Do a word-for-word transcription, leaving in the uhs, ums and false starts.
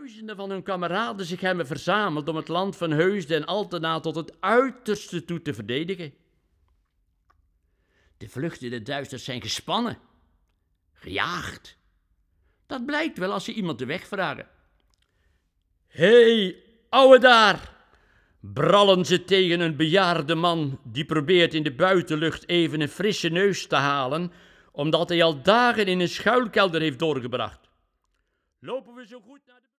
duizenden van hun kameraden zich hebben verzameld om het land van Heusden en Altena tot het uiterste toe te verdedigen. De vluchtende Duitsers zijn gespannen, gejaagd. Dat blijkt wel als ze iemand de weg vragen. Hé, hey, ouwe daar! Brallen ze tegen een bejaarde man die probeert in de buitenlucht even een frisse neus te halen, omdat hij al dagen in een schuilkelder heeft doorgebracht. Lopen we zo goed naar de...